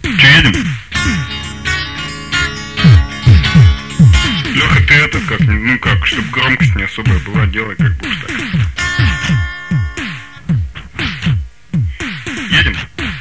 Че, едем? Леха, ты это как, ну как, чтобы громкость не особая была, делай как будешь так. Едем?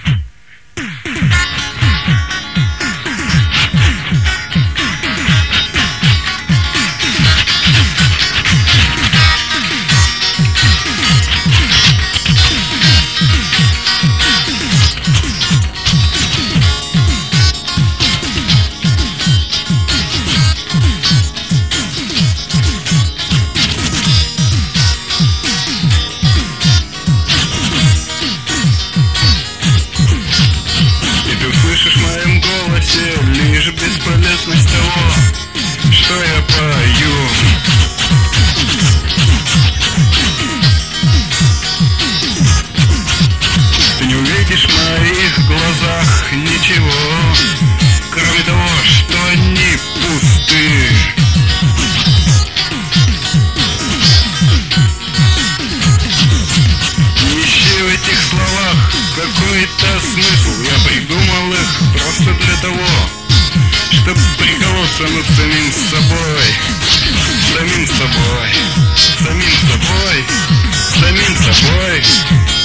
Лишь бесполезность того, что я пою. Ты не увидишь в моих глазах ничего, кроме того, что они пусты. Не ищи в этих словах какой-то смысл. Я придумал их просто для того, чтобы приколоться над самим собой. Самим собой. Самим собой. Самим собой.